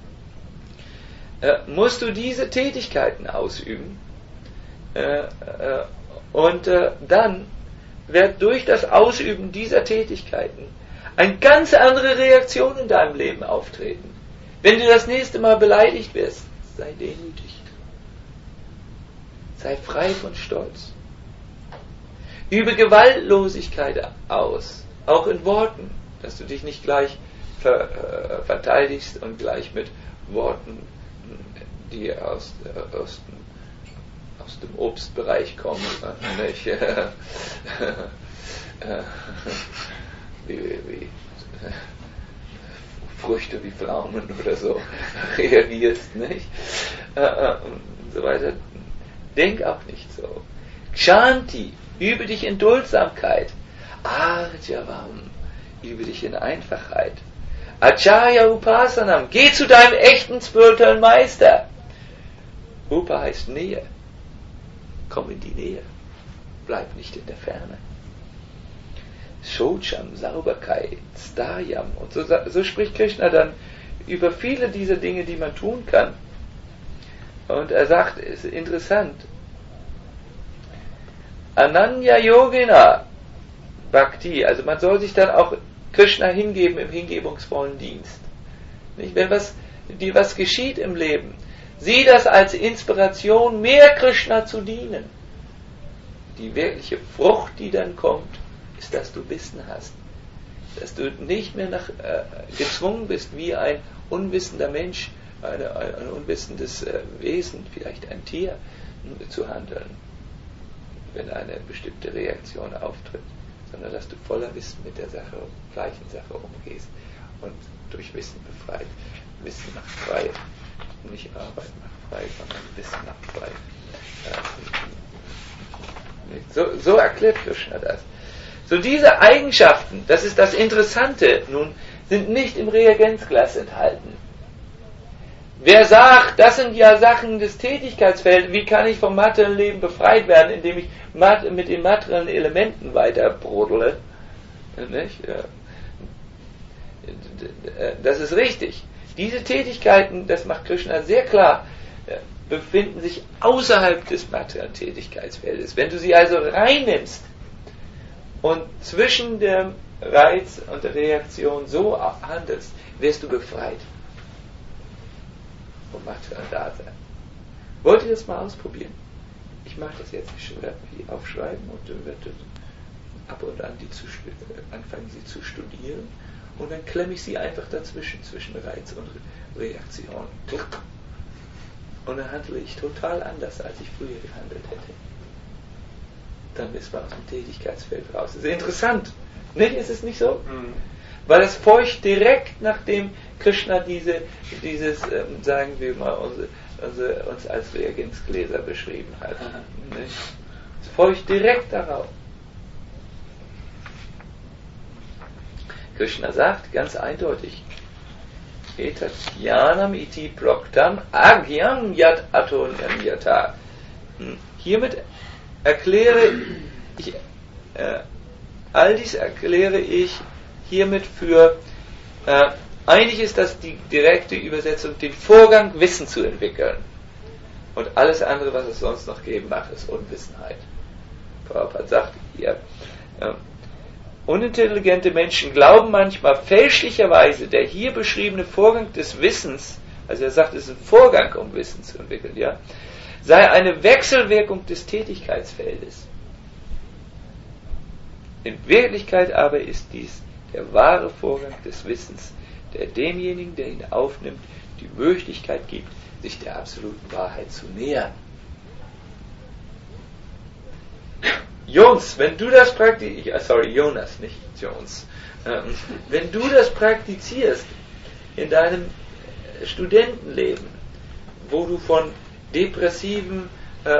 äh, musst du diese Tätigkeiten ausüben, äh, äh, und äh, dann wird durch das Ausüben dieser Tätigkeiten eine ganz andere Reaktion in deinem Leben auftreten. Wenn du das nächste Mal beleidigt wirst, sei demütig. Sei frei von Stolz. Übe Gewaltlosigkeit aus, auch in Worten, dass du dich nicht gleich ver, äh, verteidigst und gleich mit Worten, die aus, äh, aus, dem, aus dem Obstbereich kommen, äh, nicht? äh, wie, wie äh, Früchte wie Pflaumen oder so reagierst, nicht? Äh, äh, und so weiter. Denk auch nicht so. Kshanti, übe dich in Duldsamkeit. Arjavam, übe dich in Einfachheit. Acharya Upasanam, geh zu deinem echten spirituellen Meister. Upa heißt Nähe. Komm in die Nähe. Bleib nicht in der Ferne. Shocham, Sauberkeit, Stayam. Und so, so spricht Krishna dann über viele dieser Dinge, die man tun kann. Und er sagt, es ist interessant, Ananya Yogina Bhakti, also man soll sich dann auch Krishna hingeben im hingebungsvollen Dienst. Nicht? Wenn was, dir was geschieht im Leben, sieh das als Inspiration, mehr Krishna zu dienen. Die wirkliche Frucht, die dann kommt, ist, dass du Wissen hast. Dass du nicht mehr nach, äh, gezwungen bist, wie ein unwissender Mensch, eine, ein, ein unwissendes äh, Wesen, vielleicht ein Tier, äh, zu handeln, wenn eine bestimmte Reaktion auftritt, sondern dass du voller Wissen mit der Sache, gleichen Sache umgehst und durch Wissen befreit. Wissen macht frei, nicht Arbeit macht frei, sondern Wissen macht frei. Äh, so, so erklärt Krishna das. So diese Eigenschaften, das ist das Interessante, nun, sind nicht im Reagenzglas enthalten. Wer sagt, das sind ja Sachen des Tätigkeitsfelds, wie kann ich vom materiellen Leben befreit werden, indem ich mit den materiellen Elementen weiter brodele? Nicht? Das ist richtig. Diese Tätigkeiten, das macht Krishna sehr klar, befinden sich außerhalb des materiellen Tätigkeitsfeldes. Wenn du sie also reinnimmst und zwischen dem Reiz und der Reaktion so handelst, wirst du befreit vom materiellen Dasein. Wollt ihr das mal ausprobieren? Ich mache das jetzt, ich werde die aufschreiben und dann werde ab und an die zu, anfangen, sie zu studieren und dann klemme ich sie einfach dazwischen, zwischen Reiz und Reaktion. Und dann handle ich total anders, als ich früher gehandelt hätte. Dann ist man aus dem Tätigkeitsfeld raus. Das ist interessant. Nicht? Ist es nicht so? Mhm. Weil es folgt direkt, nachdem Krishna diese, dieses, ähm, sagen wir mal, unsere, unsere, uns als Reagenzgläser beschrieben hat. Mhm. Nicht? Es folgt direkt darauf. Krishna sagt ganz eindeutig, Etat jnanam iti proktam agyam yat atonyam yata. Hiermit erkläre ich, äh, all dies erkläre ich hiermit für, äh, eigentlich ist das die direkte Übersetzung, den Vorgang, Wissen zu entwickeln. Und alles andere, was es sonst noch geben mag, ist Unwissenheit. Prabhupada sagt hier, äh, unintelligente Menschen glauben manchmal fälschlicherweise, der hier beschriebene Vorgang des Wissens, also er sagt, es ist ein Vorgang, um Wissen zu entwickeln, ja, sei eine Wechselwirkung des Tätigkeitsfeldes. In Wirklichkeit aber ist dies der wahre Vorgang des Wissens, der demjenigen, der ihn aufnimmt, die Möglichkeit gibt, sich der absoluten Wahrheit zu nähern. Jones, wenn du das praktizierst, sorry, Jonas, nicht Jones, ähm, wenn du das praktizierst in deinem Studentenleben, wo du von depressiven äh,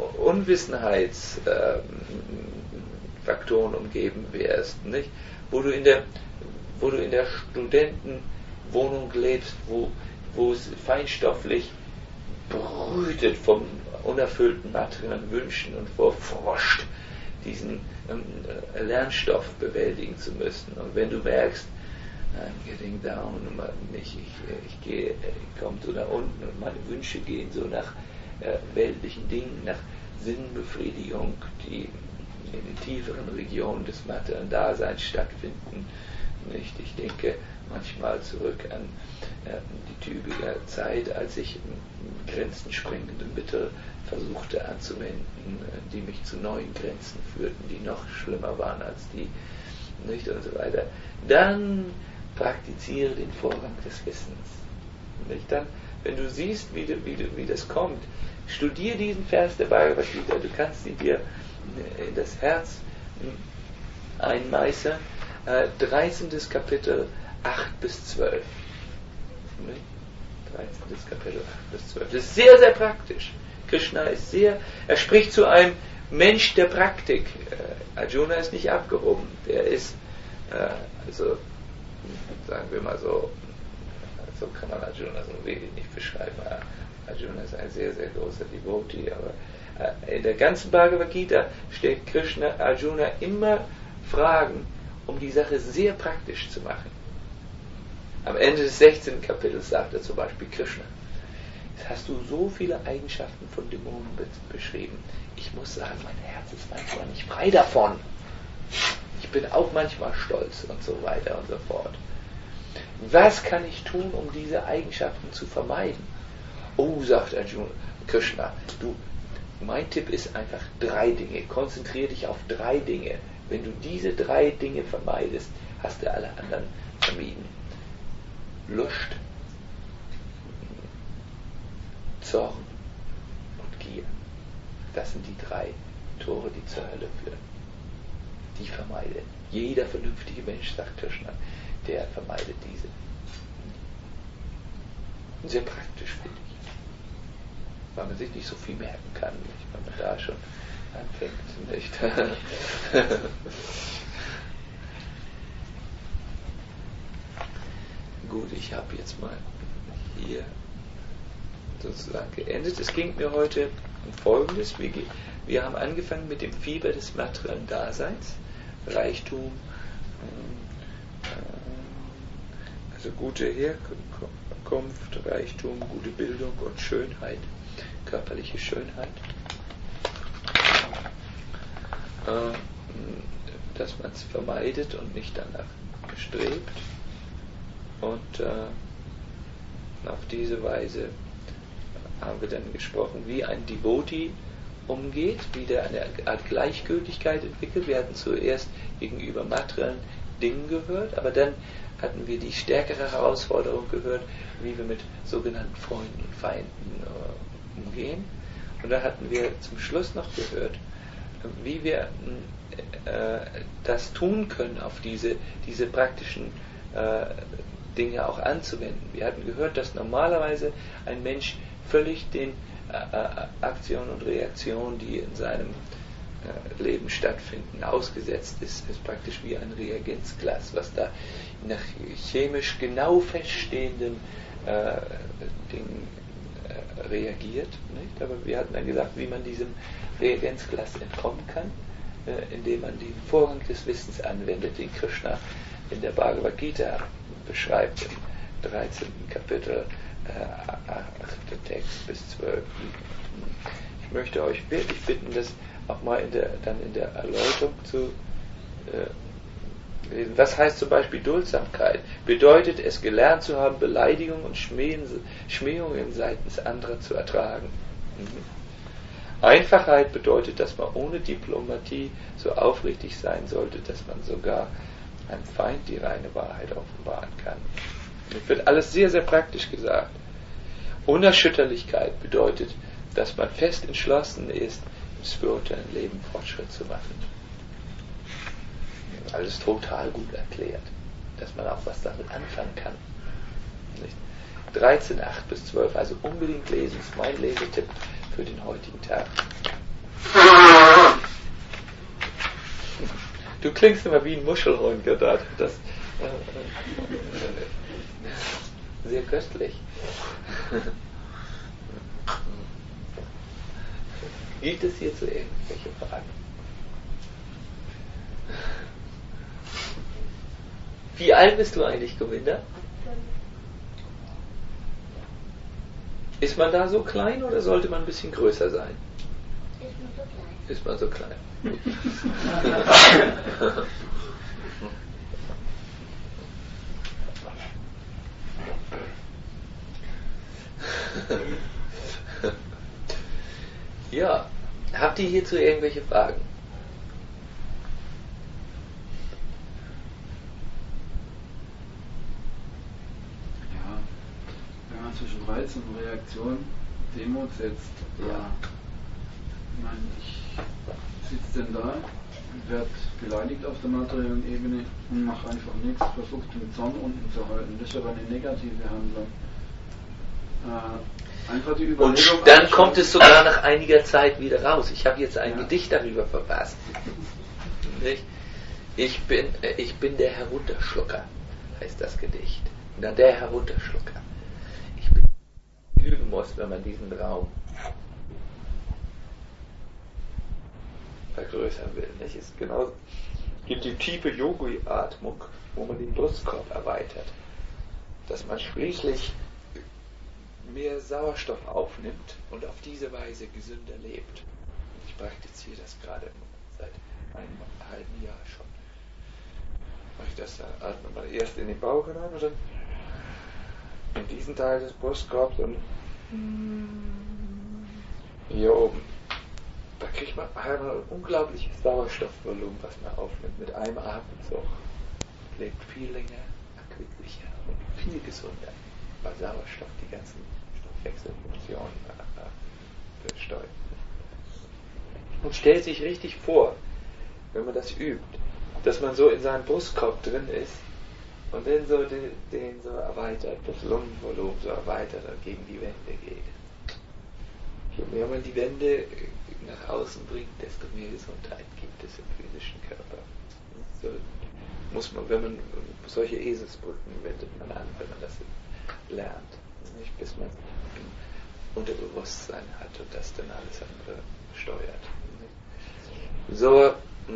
Unwissenheitsfaktoren äh, umgeben wärst, nicht? Wo du in der, wo du in der Studentenwohnung lebst, wo, wo es feinstofflich brütet vom unerfüllten materiellen Wünschen und vorfroscht, diesen ähm, Lernstoff bewältigen zu müssen. Und wenn du merkst, I'm getting down, ich, ich, ich gehe, ich komme so nach unten und meine Wünsche gehen so nach äh, weltlichen Dingen, nach Sinnbefriedigung, die in den tieferen Regionen des materiellen Daseins stattfinden. Nicht? Ich denke manchmal zurück an äh, die Tübinger Zeit, als ich grenzensprengende Mittel versuchte anzuwenden, die mich zu neuen Grenzen führten, die noch schlimmer waren als die, nicht, und so weiter. Dann praktiziere den Vorgang des Wissens. Nicht? Dann, wenn du siehst, wie, du, wie, du, wie das kommt, studier diesen Vers der Bhagavad Gita. Du kannst ihn dir in das Herz einmeißeln. Äh, dreizehntes Kapitel, acht bis zwölf. Nicht? dreizehntes Kapitel, acht bis zwölf. Das ist sehr, sehr praktisch. Krishna ist sehr, er spricht zu einem Mensch der Praktik. Äh, Arjuna ist nicht abgehoben. Der ist, äh, also, sagen wir mal so, so kann man Arjuna so wenig nicht beschreiben. Arjuna ist ein sehr, sehr großer Devotee, aber äh, in der ganzen Bhagavad Gita stellt Krishna Arjuna immer Fragen, um die Sache sehr praktisch zu machen. Am Ende des sechzehnten Kapitels sagt er zum Beispiel Krishna, jetzt hast du so viele Eigenschaften von Dämonen be- beschrieben. Ich muss sagen, mein Herz ist manchmal nicht frei davon. Ich bin auch manchmal stolz und so weiter und so fort. Was kann ich tun, um diese Eigenschaften zu vermeiden? Oh, sagt Arjuna, Krishna, du, mein Tipp ist einfach drei Dinge. Konzentriere dich auf drei Dinge. Wenn du diese drei Dinge vermeidest, hast du alle anderen vermieden. Lust, Zorn und Gier. Das sind die drei Tore, die zur Hölle führen. Die vermeide. Jeder vernünftige Mensch, sagt Krishna, der vermeidet diese. Und sehr praktisch, finde ich. Weil man sich nicht so viel merken kann, nicht? Wenn man da schon anfängt, nicht? Gut, ich habe jetzt mal hier sozusagen geendet. Es ging mir heute um Folgendes. Wir, wir haben angefangen mit dem Fieber des materiellen Daseins, Reichtum, also gute Herkunft, Reichtum, gute Bildung und Schönheit, körperliche Schönheit. Dass man es vermeidet und nicht danach strebt. Und äh, auf diese Weise haben wir dann gesprochen, wie ein Devotee umgeht, wie der eine Art Gleichgültigkeit entwickelt. Wir hatten zuerst gegenüber materiellen Dingen gehört, aber dann hatten wir die stärkere Herausforderung gehört, wie wir mit sogenannten Freunden und Feinden äh, umgehen. Und da hatten wir zum Schluss noch gehört, wie wir äh, das tun können, auf diese, diese praktischen äh, Dinge auch anzuwenden. Wir hatten gehört, dass normalerweise ein Mensch völlig den äh, Aktionen und Reaktionen, die in seinem äh, Leben stattfinden, ausgesetzt ist. Es ist praktisch wie ein Reagenzglas, was da nach chemisch genau feststehenden äh, Dingen äh, reagiert. Nicht? Aber wir hatten dann gesagt, wie man diesem Reagenzglas entkommen kann, äh, indem man den Vorgang des Wissens anwendet, den Krishna in der Bhagavad Gita beschreibt, im dreizehnten Kapitel, äh, achten Text bis zwölf. Ich möchte euch wirklich bitten, das auch mal in der, dann in der Erläuterung zu äh, lesen. Was heißt zum Beispiel Duldsamkeit? Bedeutet es, gelernt zu haben, Beleidigungen und Schmähungen seitens anderer zu ertragen. Mhm. Einfachheit bedeutet, dass man ohne Diplomatie so aufrichtig sein sollte, dass man sogar einem Feind die reine Wahrheit offenbaren kann. Das wird alles sehr, sehr praktisch gesagt. Unerschütterlichkeit bedeutet, dass man fest entschlossen ist, im spirituellen Leben Fortschritt zu machen. Alles total gut erklärt, dass man auch was damit anfangen kann. Nicht? dreizehn, acht bis zwölf, also unbedingt lesen, ist mein Lesetipp für den heutigen Tag. Du klingst immer wie ein Muschelhund, Gott. Das äh, äh, sehr köstlich. Gibt es hierzu irgendwelche Fragen? Wie alt bist du eigentlich, Govinda? Ist man da so klein oder sollte man ein bisschen größer sein? Ist man so klein. Ist man so klein. Ja, habt ihr hierzu irgendwelche Fragen? Reiz und Reaktion Demut setzt. Ja. Ich meine, ich sitze denn da, werde beleidigt auf der materiellen Ebene und mache einfach nichts, versuche den Zorn unten zu halten. Das ist aber eine negative Handlung. Äh, einfach die Überlegung. Und dann kommt es sogar nach einiger Zeit wieder raus. Ich habe jetzt ein ja. Gedicht darüber verfasst. Ich bin, ich bin der Herunterschlucker, heißt das Gedicht. Na, der Herunterschlucker. Ich bin üben muss, wenn man diesen Raum vergrößern will. Nicht? Es genau, gibt die tiefe Yogi-Atmung, wo man den Brustkorb erweitert, dass man schließlich mehr Sauerstoff aufnimmt und auf diese Weise gesünder lebt. Ich praktiziere das gerade seit einem halben Jahr schon. Mache ich das, dann atmet man erst in den Bauch hinein und dann in diesen Teil des Brustkorbs und hier oben. Da kriegt man einmal ein unglaubliches Sauerstoffvolumen, was man aufnimmt mit einem Atemzug. Lebt viel länger, erquicklicher und viel gesünder, weil Sauerstoff die ganzen Stoffwechselfunktionen besteuert. Und stellt sich richtig vor, wenn man das übt, dass man so in seinem Brustkorb drin ist und dann so den, den so erweitert, das Lungenvolumen so erweitert und gegen die Wände geht. Je mehr man die Wände nach außen bringt, desto mehr Gesundheit gibt es im physischen Körper. So muss man, wenn man solche Eselsbrücken wendet man an, wenn man das lernt, nicht? Bis man ein Unterbewusstsein hat und das dann alles andere steuert. Nicht? So,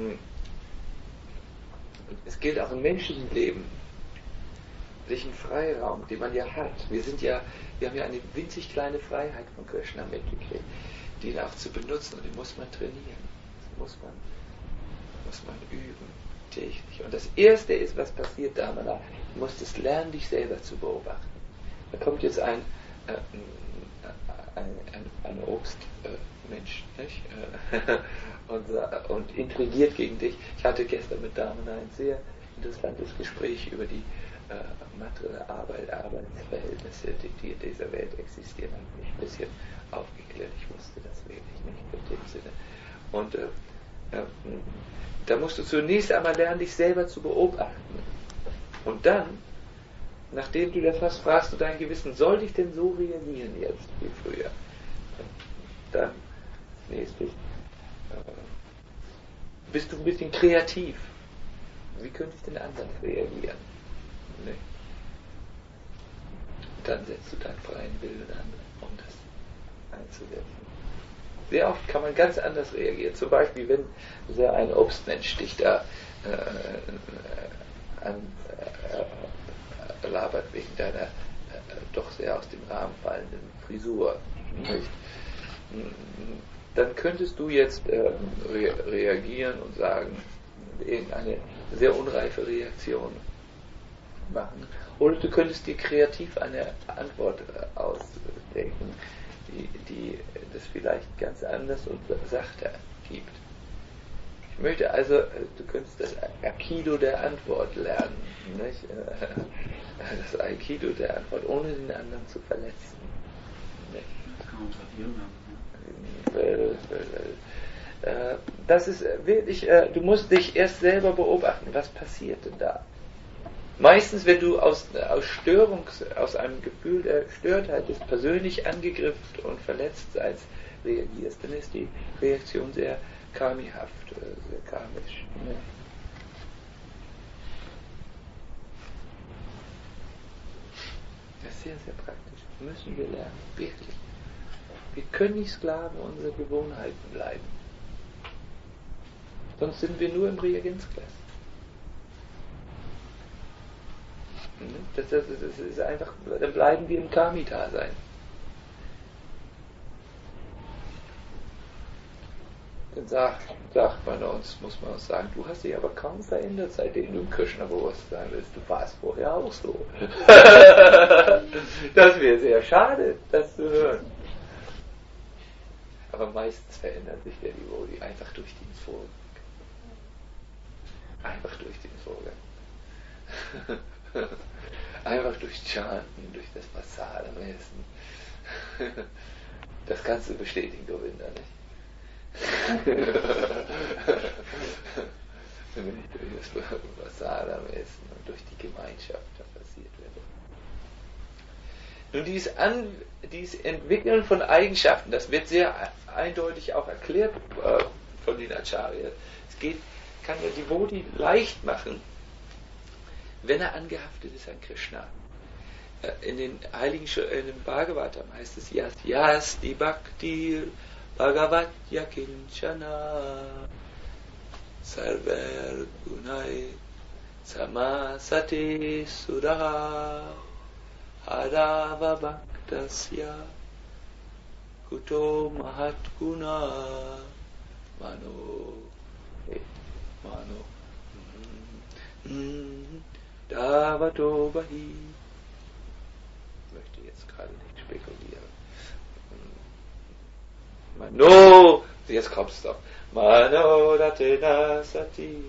es gilt auch im menschlichen Leben, sich einen Freiraum, den man ja hat. Wir sind ja, wir haben ja eine winzig kleine Freiheit von Krishna mitgekriegt, den auch zu benutzen, und den muss man trainieren. Das muss man, muss man üben, täglich. Und das Erste ist, was passiert da, man muss es lernen, dich selber zu beobachten. Da kommt jetzt ein, äh, ein, ein, ein Obstmensch, äh, nicht? und, und intrigiert gegen dich. Ich hatte gestern mit Damen ein sehr interessantes Gespräch über die äh, materielle Arbeit, Arbeitsverhältnisse, die, die in dieser Welt existieren, hat mich ein bisschen aufgeklärt. Ich wusste das wirklich nicht in dem Sinne. Und äh, äh, da musst du zunächst einmal lernen, dich selber zu beobachten. Und dann, nachdem du das hast, fragst du dein Gewissen, soll ich denn so reagieren jetzt wie früher? Dann, nächstes, äh, bist du ein bisschen kreativ. Wie könnte ich denn anders reagieren? Nee. Dann setzt du deinen freien Willen an, um das einzusetzen. Sehr oft kann man ganz anders reagieren. Zum Beispiel, wenn so ein Obstmensch dich da äh, äh, an, äh, äh, labert wegen deiner äh, doch sehr aus dem Rahmen fallenden Frisur. Nicht? Dann könntest du jetzt äh, re- reagieren und sagen, irgendeine sehr unreife Reaktion machen. Oder du könntest dir kreativ eine Antwort äh, ausdenken, die, die das vielleicht ganz anders und sachter gibt. Ich möchte also, äh, du könntest das Aikido der Antwort lernen, nicht? Das Aikido der Antwort, ohne den anderen zu verletzen. Nicht? Das kann man trainieren. Das ist wirklich, du musst dich erst selber beobachten, was passiert denn da? Meistens, wenn du aus, aus Störung, aus einem Gefühl der Störtheit des persönlich angegriffen und verletzt seins reagierst, dann ist die Reaktion sehr karmihaft, sehr karmisch. Ne? Das ist sehr, sehr praktisch. Müssen wir lernen, wirklich. Wir können nicht Sklaven unserer Gewohnheiten bleiben. Sonst sind wir nur im Reagenzglas. Das, das, das ist einfach, dann bleiben wir im Karmi-Dasein. Dann sagt, sagt man uns, muss man uns sagen, du hast dich aber kaum verändert, seitdem du im Krishna-Bewusstsein bist. Du warst vorher auch so. Das wäre sehr schade, das zu hören. Aber meistens verändert sich der Devoti einfach durch den Vorgang. Einfach durch den Vorgang. Einfach durch Chanten, durch das Prasad am Essen. Das kannst du bestätigen, Govinda, nicht? Nicht durch das Prasad am Essen und durch die Gemeinschaft, da passiert wird. Nun, dieses, An, dieses Entwickeln von Eigenschaften, das wird sehr eindeutig auch erklärt äh, von den Acharyas. Es geht, kann der Devotee leicht machen, wenn er angehaftet ist an Krishna. In den heiligen Sch- in dem Bhagavatam heißt es Yas Yasti Bhakti Bhagavatya Kinchana Sarver Gunai Samasate Suraha Hadava Bhaktasya Kuto Mahat Guna Mano Mano Davato Bahi. Ich möchte jetzt gerade nicht spekulieren. Mano, jetzt kommt's doch. Mano Datena Sati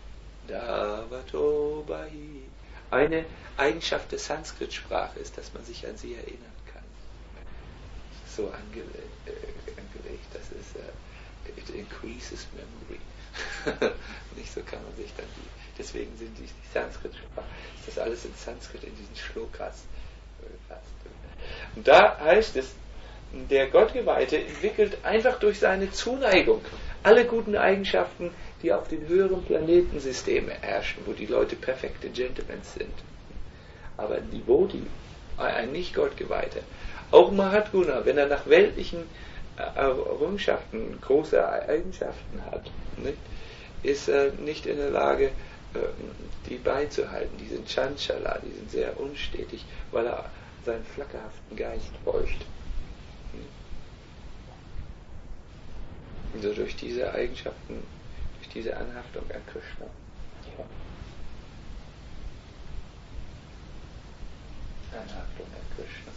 Davato Bahi. Eine Eigenschaft der Sanskrit-Sprache ist, dass man sich an sie erinnern kann. So ange- äh, angelegt, das ist uh, it increases memory. Nicht so kann man sich dann die. Deswegen sind die, die Sanskrit-Sprache, ist das alles in Sanskrit in diesen Shlokas gefasst. Und da heißt es, der Gottgeweihte entwickelt einfach durch seine Zuneigung alle guten Eigenschaften, die auf den höheren Planetensystemen herrschen, wo die Leute perfekte Gentlemen sind. Aber ein Devotee, ein Nicht-Gottgeweihter, auch Mahatguna, wenn er nach weltlichen Errungenschaften große Eigenschaften hat, nicht, ist er nicht in der Lage, die beizuhalten. Die sind Chanchala, die sind sehr unstetig, weil er seinen flackerhaften Geist beugt. Also durch diese Eigenschaften, durch diese Anhaftung an Krishna. Ja. Anhaftung an Krishna.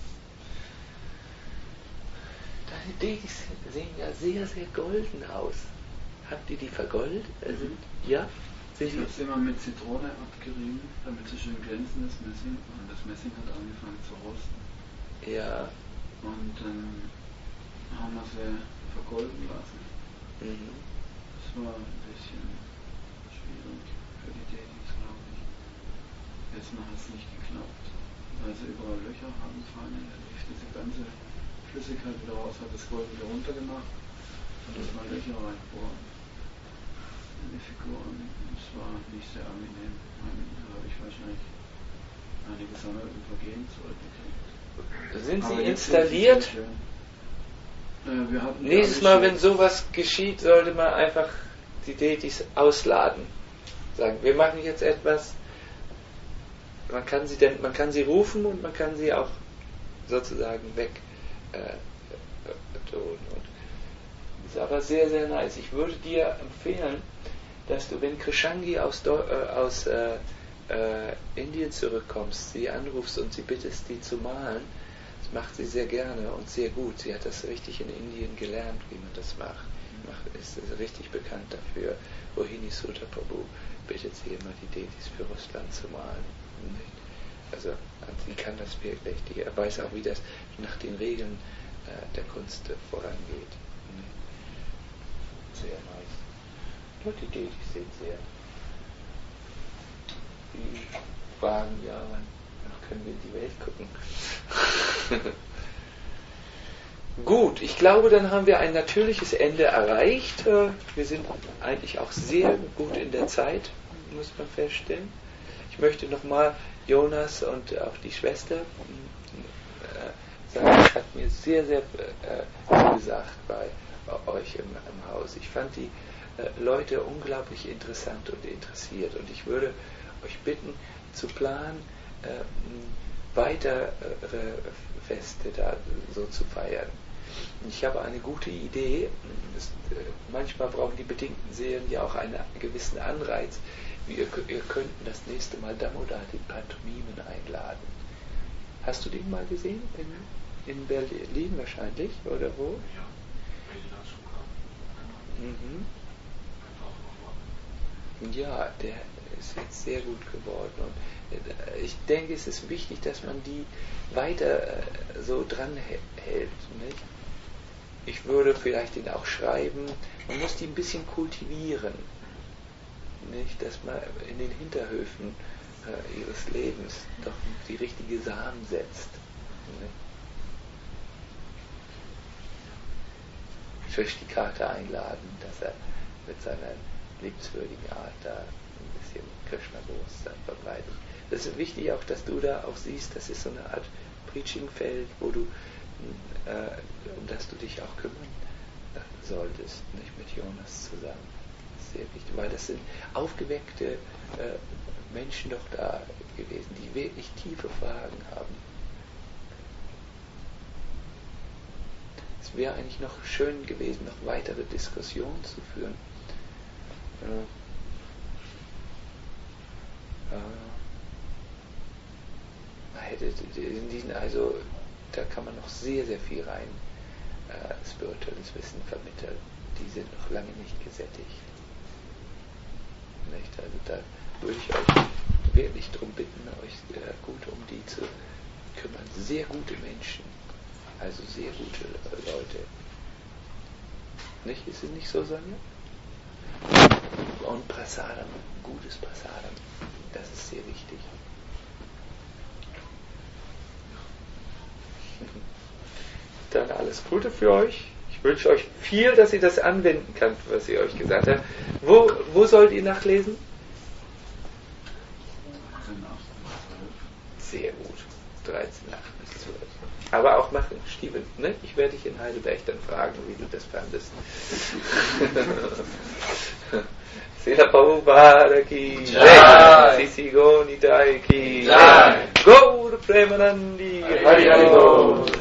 Deine Detis sehen ja sehr, sehr golden aus. Habt ihr die vergoldet? Also, ja? Ich habe es immer mit Zitrone abgerieben, damit sie schön glänzen, das Messing. Und das Messing hat angefangen zu rosten. Ja. Und dann haben wir sie vergolden lassen. Mhm. Das war ein bisschen schwierig für die Dating, glaube ich. Jetzt Mal hat es nicht geklappt, weil sie überall Löcher haben fallen. Dann lief diese ganze Flüssigkeit wieder raus, hat das Gold wieder runtergemacht und es mal Löcher reinbohren in die Figuren. Das war nicht sehr angenehm. Da habe ich wahrscheinlich einige Sommeröl vergehen zurückgekriegt. Sind Aber sie jetzt installiert? ist es schön. Äh, wir hatten Nächstes Mal, wenn sowas geschieht, sollte man einfach die Detis ausladen. Sagen, wir machen jetzt etwas. Man kann sie denn, man kann sie rufen und man kann sie auch sozusagen weg äh, äh, tun. Und das ist aber sehr, sehr nice. Ich würde dir empfehlen, dass du, wenn Krishangi aus, Do- äh, aus äh, äh, Indien zurückkommst, sie anrufst und sie bittest, die zu malen. Das macht sie sehr gerne und sehr gut. Sie hat das richtig in Indien gelernt, wie man das macht. macht ist, ist richtig bekannt dafür. Rohini Sutta Prabhu bittet sie immer, die Detis für Russland zu malen. Also sie kann das wirklich. Die weiß auch, wie das nach den Regeln äh, der Kunst äh, vorangeht. Sehr nice. Nur die Detis sind sehr. Die fragen, ja, wann können wir in die Welt gucken. Gut, ich glaube, dann haben wir ein natürliches Ende erreicht. Wir sind eigentlich auch sehr gut in der Zeit, muss man feststellen. Ich möchte nochmal Jonas und auch die Schwester äh, sagen, es hat mir sehr, sehr äh, gesagt bei, bei euch im, im Haus. Ich fand die äh, Leute unglaublich interessant und interessiert und ich würde euch bitten, zu planen, äh, weitere Feste da so zu feiern. Ich habe eine gute Idee. Das, äh, manchmal brauchen die bedingten Seelen ja auch einen gewissen Anreiz. Wir, wir könnten das nächste Mal Damodar, den Pantomimen, einladen. Hast du den mal gesehen? In, in Berlin wahrscheinlich? Oder wo? Ja, wenn die dazu kommen. Mhm. Ja, der ist jetzt sehr gut geworden. Und ich denke, es ist wichtig, dass man die weiter so dran hält. Nicht? Ich würde vielleicht ihn auch schreiben, man muss die ein bisschen kultivieren. Nicht? Dass man in den Hinterhöfen äh, ihres Lebens doch die richtige Samen setzt. Nicht? Shrishtikata einladen, dass er mit seiner liebenswürdigen Art da ein bisschen Krishna-Bewusstsein verbreitet. Das ist wichtig auch, dass du da auch siehst, das ist so eine Art Preaching-Feld, wo du, äh, um das du dich auch kümmern solltest, nicht mit Jonas zusammen. Das ist sehr wichtig, weil das sind aufgeweckte äh, Menschen doch da gewesen, die wirklich tiefe Fragen haben. Es wäre eigentlich noch schön gewesen, noch weitere Diskussionen zu führen. Äh, äh, man hätte in diesen, also da kann man noch sehr, sehr viel rein äh, spirituelles Wissen vermitteln. Die sind noch lange nicht gesättigt. Nicht? Also da würde ich euch wirklich darum bitten, euch äh, gut um die zu kümmern. Sehr gute Menschen. Also sehr gute äh, Leute. Nicht? Ist es nicht so, Sonja? Und Prasadam, gutes Prasadam. Das ist sehr wichtig. Dann alles Gute für euch. Ich wünsche euch viel, dass ihr das anwenden könnt, was ich euch gesagt habe. Wo, wo sollt ihr nachlesen? Sehr gut. dreizehn, acht bis zwölf. Aber auch machen, Steven, ne? Ich werde dich in Heidelberg dann fragen, wie du das fandest. Srila Prabhupada ki jai, Sisi Goni Dai ki jai, Gaur Premanandi Hari Hari Bol.